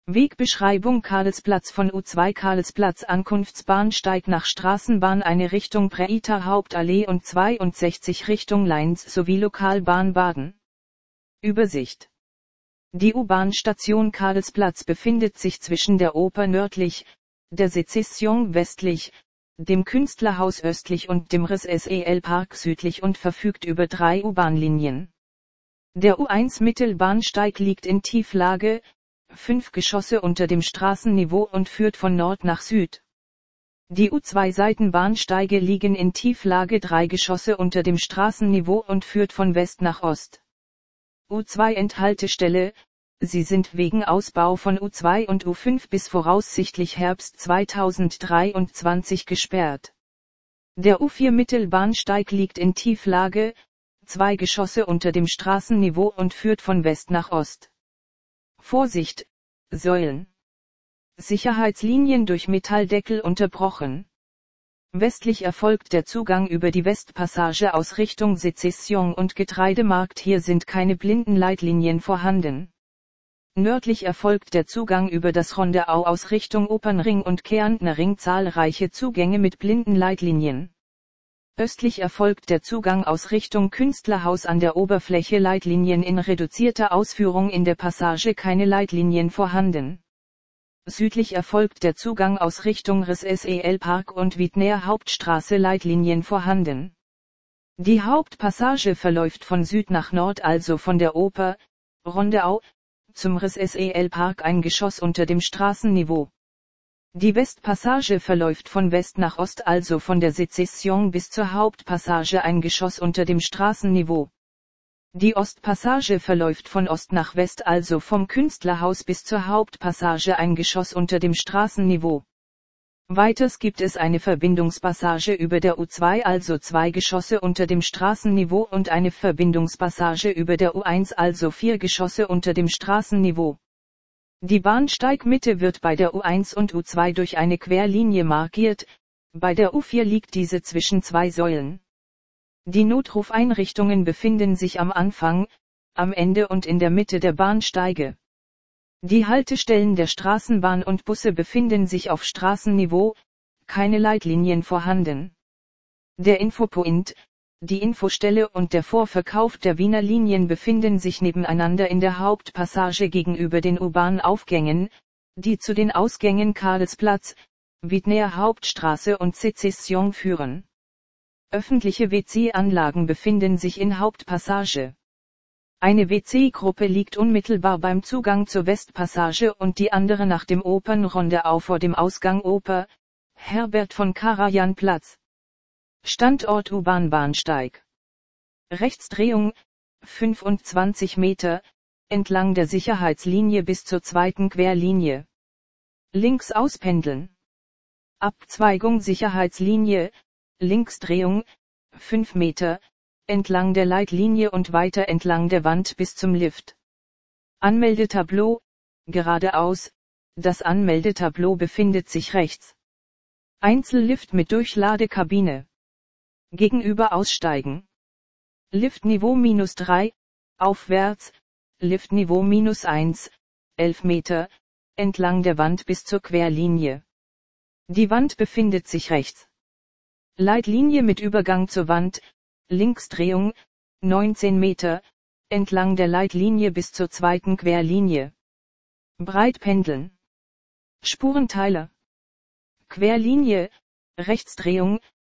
Wegbeschreibung: Karlsplatz von U2 Karlsplatz Ankunftsbahnsteig nach Straßenbahn eine Richtung Präiter Hauptallee und 62 Richtung Leins sowie Lokalbahn Baden. Übersicht: Die U-Bahn-Station Karlsplatz befindet sich zwischen der Oper nördlich, der Sezession westlich, dem Künstlerhaus östlich und dem Res-SEL-Park südlich und verfügt über 3 U-Bahn-Linien. Der U1 Mittelbahnsteig liegt in Tieflage, 5 Geschosse unter dem Straßenniveau und führt von Nord nach Süd. Die U2 Seitenbahnsteige liegen in Tieflage 3 Geschosse unter dem Straßenniveau und führt von West nach Ost. U2 Endhaltestelle, sie sind wegen Ausbau von U2 und U5 bis voraussichtlich Herbst 2023 gesperrt. Der U4 Mittelbahnsteig liegt in Tieflage, 2 Geschosse unter dem Straßenniveau und führt von West nach Ost. Vorsicht, Säulen. Sicherheitslinien durch Metalldeckel unterbrochen. Westlich erfolgt der Zugang über die Westpassage aus Richtung Sezession und Getreidemarkt, hier sind keine Blindenleitlinien vorhanden. Nördlich erfolgt der Zugang über das Rondeau aus Richtung Opernring und Kärntner Ring, zahlreiche Zugänge mit Blindenleitlinien. Östlich erfolgt der Zugang aus Richtung Künstlerhaus an der Oberfläche, Leitlinien in reduzierter Ausführung, in der Passage keine Leitlinien vorhanden. Südlich erfolgt der Zugang aus Richtung Res-SEL-Park und Wiedner Hauptstraße, Leitlinien vorhanden. Die Hauptpassage verläuft von Süd nach Nord, also von der Oper, Rondeau, zum Res-SEL-Park, ein Geschoss unter dem Straßenniveau. Die Westpassage verläuft von West nach Ost, also von der Sezession bis zur Hauptpassage, ein Geschoss unter dem Straßenniveau. Die Ostpassage verläuft von Ost nach West, also vom Künstlerhaus bis zur Hauptpassage, ein Geschoss unter dem Straßenniveau. Weiters gibt es eine Verbindungspassage über der U2, also 2 Geschosse unter dem Straßenniveau, und eine Verbindungspassage über der U1, also 4 Geschosse unter dem Straßenniveau. Die Bahnsteigmitte wird bei der U1 und U2 durch eine Querlinie markiert, bei der U4 liegt diese zwischen 2 Säulen. Die Notrufeinrichtungen befinden sich am Anfang, am Ende und in der Mitte der Bahnsteige. Die Haltestellen der Straßenbahn und Busse befinden sich auf Straßenniveau, keine Leitlinien vorhanden. Der Infopoint, die Infostelle und der Vorverkauf der Wiener Linien befinden sich nebeneinander in der Hauptpassage gegenüber den U-Bahn-Aufgängen, die zu den Ausgängen Karlsplatz, Wiedner Hauptstraße und Sezession führen. Öffentliche WC-Anlagen befinden sich in Hauptpassage. Eine WC-Gruppe liegt unmittelbar beim Zugang zur Westpassage und die andere nach dem Opernrondeau vor dem Ausgang Oper, Herbert von Karajan Platz. Standort U-Bahn-Bahnsteig. Rechtsdrehung, 25 Meter, entlang der Sicherheitslinie bis zur 2. Querlinie. Links auspendeln. Abzweigung Sicherheitslinie, Linksdrehung, 5 Meter, entlang der Leitlinie und weiter entlang der Wand bis zum Lift. Anmeldetableau, geradeaus, das Anmeldetableau befindet sich rechts. Einzellift mit Durchladekabine. Gegenüber aussteigen. Liftniveau -3, aufwärts, Liftniveau -1, 11 Meter, entlang der Wand bis zur Querlinie. Die Wand befindet sich rechts. Leitlinie mit Übergang zur Wand, Linksdrehung, 19 Meter, entlang der Leitlinie bis zur 2. Querlinie. Breitpendeln. Spurenteiler. Querlinie, Rechtsdrehung,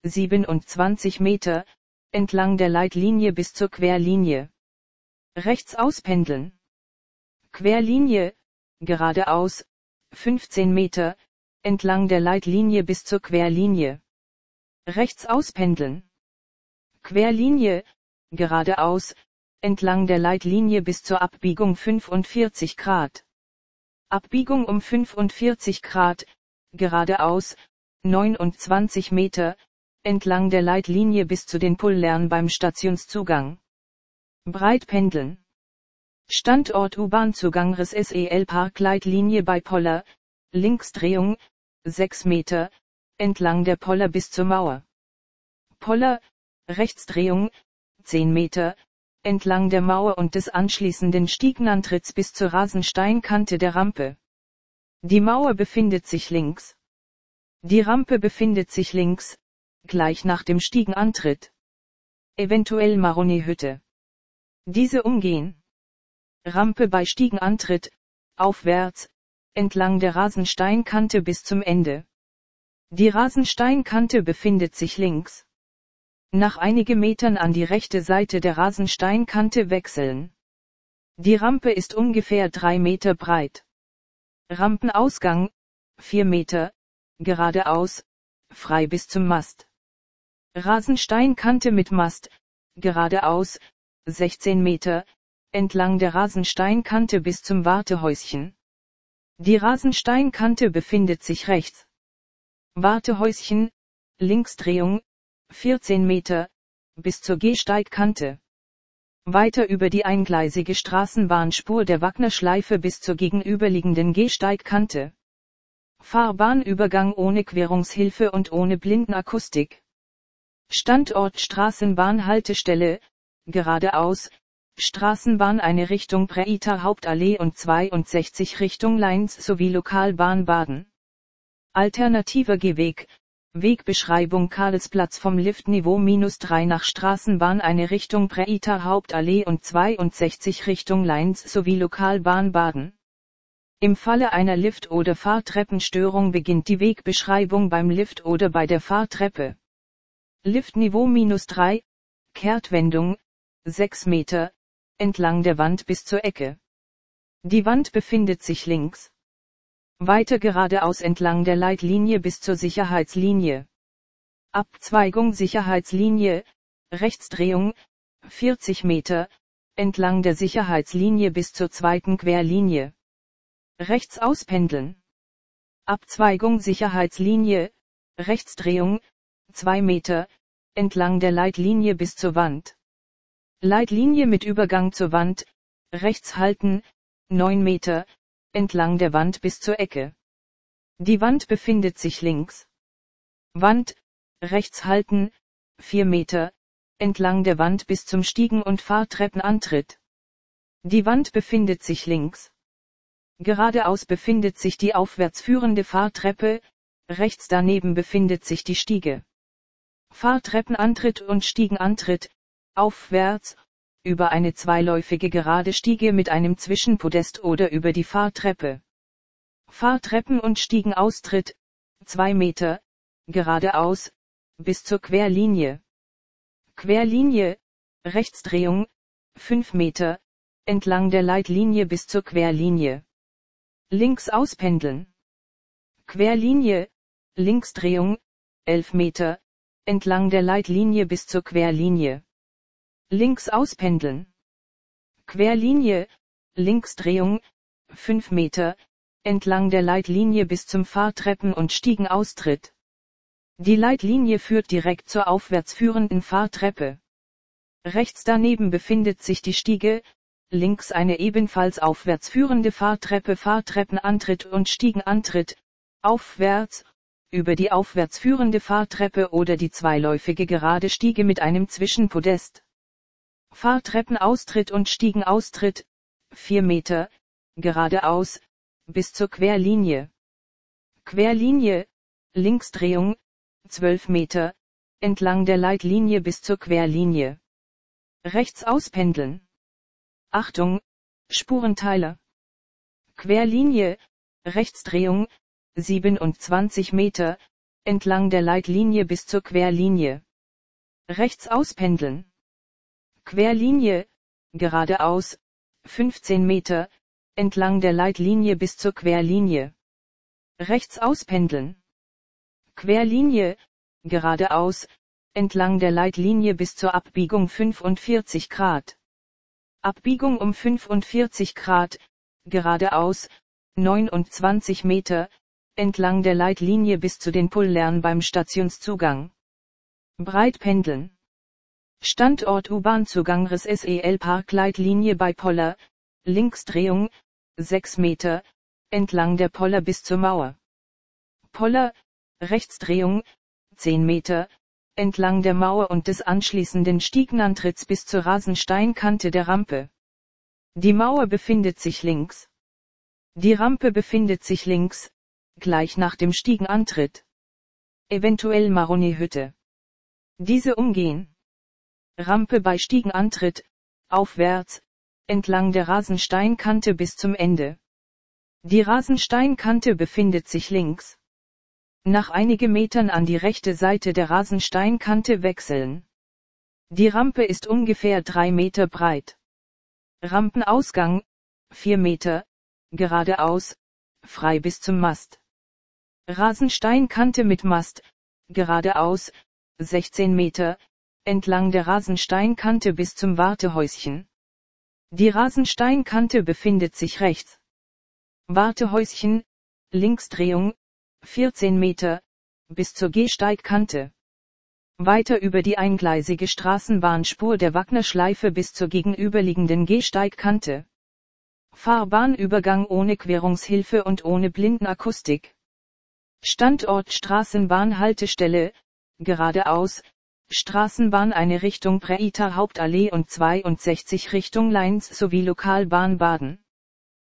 27 Meter, entlang der Leitlinie bis zur Querlinie. Rechts auspendeln. Querlinie, geradeaus, 15 Meter, entlang der Leitlinie bis zur Querlinie. Rechts auspendeln. Querlinie, geradeaus, entlang der Leitlinie bis zur Abbiegung 45 Grad. Abbiegung um 45 Grad, geradeaus, 29 Meter, entlang der Leitlinie bis zu den Pullern beim Stationszugang. Breitpendeln. Standort U-Bahn-Zugang Res-SEL-Park, Leitlinie bei Poller, Linksdrehung, 6 Meter, entlang der Poller bis zur Mauer. Poller, Rechtsdrehung, 10 Meter, entlang der Mauer und des anschließenden Stiegenantritts bis zur Rasensteinkante der Rampe. Die Mauer befindet sich links. Die Rampe befindet sich links, gleich nach dem Stiegenantritt. Eventuell Maroni-Hütte. Diese umgehen. Rampe bei Stiegenantritt, aufwärts, entlang der Rasensteinkante bis zum Ende. Die Rasensteinkante befindet sich links. Nach einigen Metern an die rechte Seite der Rasensteinkante wechseln. Die Rampe ist ungefähr 3 Meter breit. Rampenausgang, 4 Meter, geradeaus, frei bis zum Mast. Rasensteinkante mit Mast, geradeaus, 16 Meter, entlang der Rasensteinkante bis zum Wartehäuschen. Die Rasensteinkante befindet sich rechts. Wartehäuschen, Linksdrehung, 14 Meter, bis zur Gehsteigkante. Weiter über die eingleisige Straßenbahnspur der Wagnerschleife bis zur gegenüberliegenden Gehsteigkante. Fahrbahnübergang ohne Querungshilfe und ohne Blindenakustik. Standort Straßenbahnhaltestelle, geradeaus, Straßenbahn eine Richtung Präiter Hauptallee und 62 Richtung Leins sowie Lokalbahn Baden. Alternativer Gehweg, Wegbeschreibung Karlsplatz vom Liftniveau -3 nach Straßenbahn eine Richtung Präiter Hauptallee und 62 Richtung Leins sowie Lokalbahn Baden. Im Falle einer Lift- oder Fahrtreppenstörung beginnt die Wegbeschreibung beim Lift oder bei der Fahrtreppe. Liftniveau -3, Kehrtwendung, 6 Meter, entlang der Wand bis zur Ecke. Die Wand befindet sich links. Weiter geradeaus entlang der Leitlinie bis zur Sicherheitslinie. Abzweigung Sicherheitslinie, Rechtsdrehung, 40 Meter, entlang der Sicherheitslinie bis zur zweiten Querlinie. Rechts auspendeln. Abzweigung Sicherheitslinie, Rechtsdrehung, 2 Meter, entlang der Leitlinie bis zur Wand. Leitlinie mit Übergang zur Wand, rechts halten, 9 Meter, entlang der Wand bis zur Ecke. Die Wand befindet sich links. Wand, rechts halten, 4 Meter, entlang der Wand bis zum Stiegen- und Fahrtreppenantritt. Die Wand befindet sich links. Geradeaus befindet sich die aufwärts führende Fahrtreppe, rechts daneben befindet sich die Stiege. Fahrtreppenantritt und Stiegenantritt, aufwärts, über eine zweiläufige gerade Stiege mit einem Zwischenpodest oder über die Fahrtreppe. Fahrtreppen- und Stiegenaustritt, 2 Meter, geradeaus, bis zur Querlinie. Querlinie, Rechtsdrehung, 5 Meter, entlang der Leitlinie bis zur Querlinie. Links auspendeln. Querlinie, Linksdrehung, 11 Meter, entlang der Leitlinie bis zur Querlinie. Links auspendeln. Querlinie, Linksdrehung, 5 Meter, entlang der Leitlinie bis zum Fahrtreppen- und Stiegenaustritt. Die Leitlinie führt direkt zur aufwärts führenden Fahrtreppe. Rechts daneben befindet sich die Stiege, links eine ebenfalls aufwärts führende Fahrtreppe, Fahrtreppenantritt und Stiegenantritt, aufwärts, über die aufwärts führende Fahrtreppe oder die zweiläufige gerade Stiege mit einem Zwischenpodest. Fahrtreppenaustritt und Stiegenaustritt, 4 Meter, geradeaus, bis zur Querlinie. Querlinie, Linksdrehung, 12 Meter, entlang der Leitlinie bis zur Querlinie. Rechts auspendeln. Achtung, Spurenteiler. Querlinie, Rechtsdrehung, 27 Meter, entlang der Leitlinie bis zur Querlinie. Rechts auspendeln. Querlinie, geradeaus, 15 Meter, entlang der Leitlinie bis zur Querlinie. Rechts auspendeln. Querlinie, geradeaus, entlang der Leitlinie bis zur Abbiegung 45 Grad. Abbiegung um 45 Grad, geradeaus, 29 Meter, entlang der Leitlinie bis zu den Pullern beim Stationszugang. Breit pendeln. Standort U-Bahn-Zugang SEL Parkleitlinie bei Poller, Linksdrehung, 6 Meter, entlang der Poller bis zur Mauer. Poller, Rechtsdrehung, 10 Meter, entlang der Mauer und des anschließenden Stiegenantritts bis zur Rasensteinkante der Rampe. Die Mauer befindet sich links. Die Rampe befindet sich links, gleich nach dem Stiegenantritt. Eventuell Maroni-Hütte. Diese umgehen. Rampe bei Stiegenantritt, aufwärts, entlang der Rasensteinkante bis zum Ende. Die Rasensteinkante befindet sich links. Nach einigen Metern an die rechte Seite der Rasensteinkante wechseln. Die Rampe ist ungefähr 3 Meter breit. Rampenausgang, 4 Meter, geradeaus, frei bis zum Mast. Rasensteinkante mit Mast, geradeaus, 16 Meter, entlang der Rasensteinkante bis zum Wartehäuschen. Die Rasensteinkante befindet sich rechts. Wartehäuschen, Linksdrehung, 14 Meter, bis zur Gehsteigkante. Weiter über die eingleisige Straßenbahnspur der Wagnerschleife bis zur gegenüberliegenden Gehsteigkante. Fahrbahnübergang ohne Querungshilfe und ohne Blindenakustik. Standort Straßenbahnhaltestelle, geradeaus, Straßenbahn eine Richtung Präiter Hauptallee und 62 Richtung Leins sowie Lokalbahn Baden.